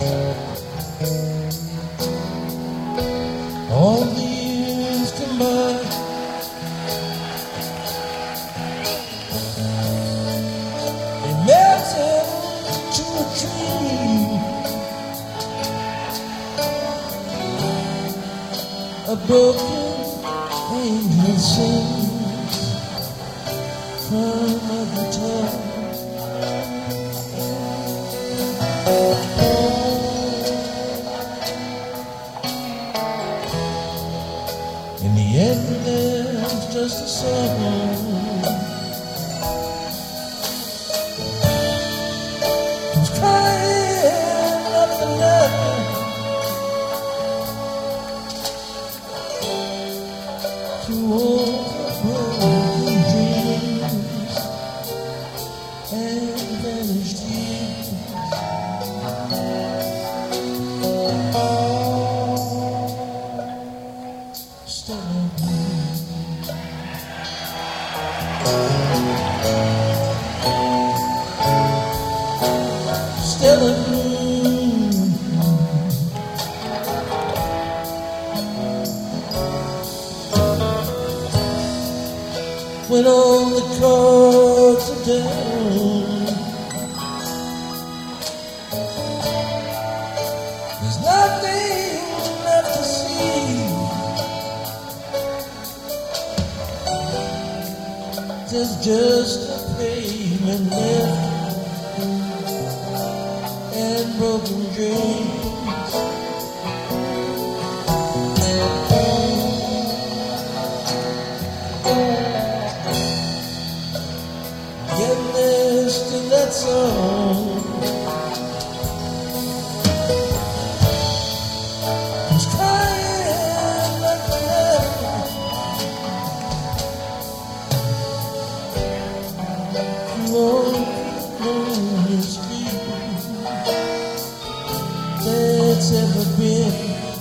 All the years combined, they melted to a dream, a broken angel sings from a guitar. In the end, there's just a song. Who's crying up the night to all the broken dreams and vanished years. Still in bloom. Still in bloom. When all the cards are down, there's nothing left to see. There's just a pavement left and broken dreams. Yet there's still that song. Who's crying like the night through all the lonely streets that's ever been.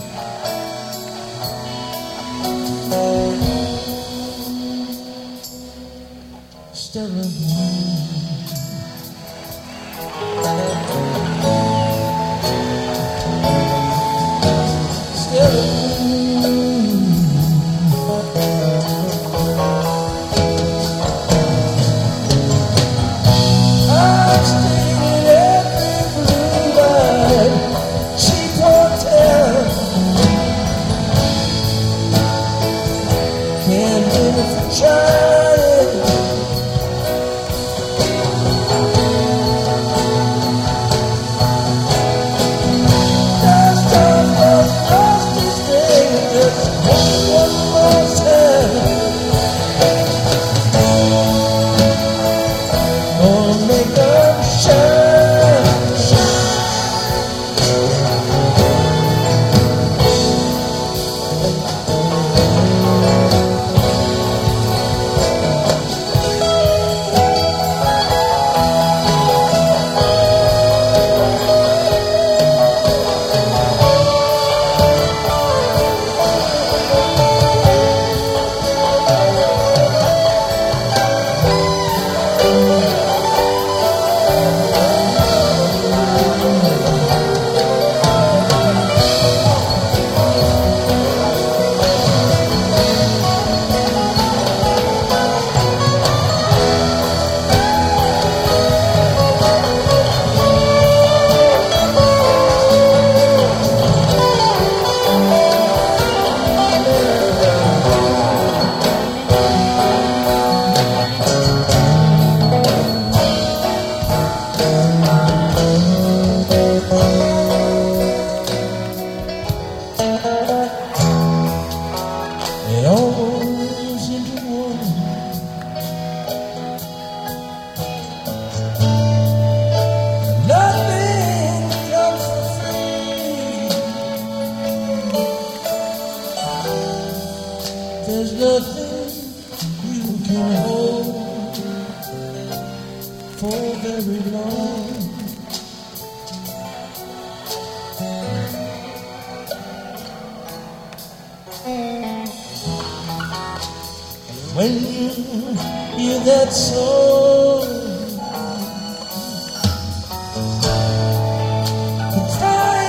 Still in bloom. Still in bloom. I've stayed in every blue-eyed cheap hotel. Can't win if you try. They all seem to one. Nothing comes for free. There's nothing you can hold for very long. When you hear that song, you cry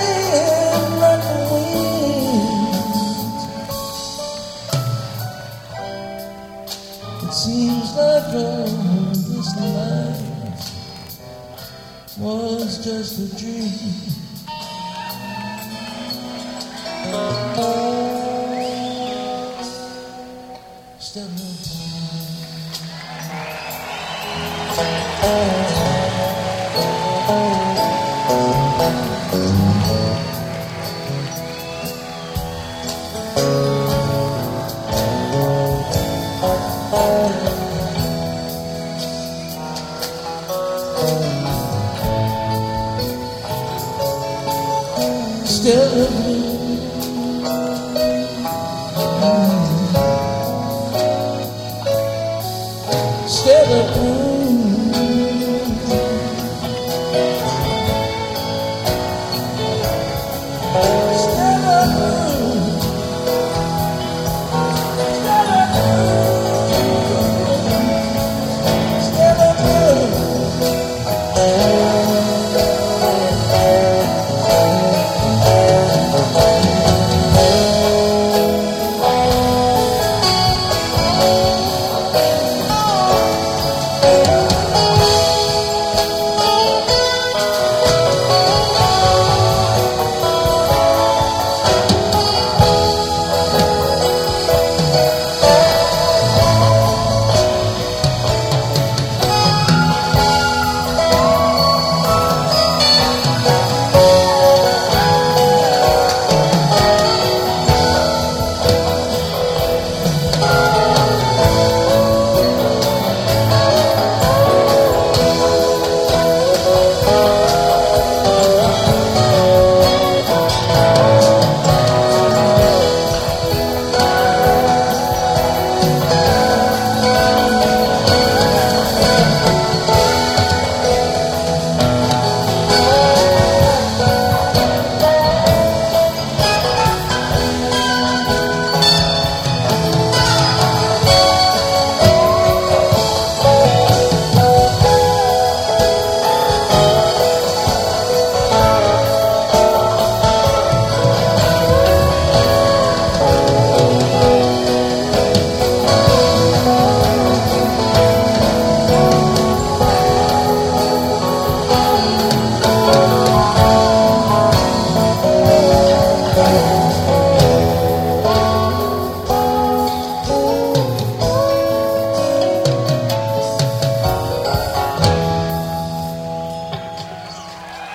Still love. Still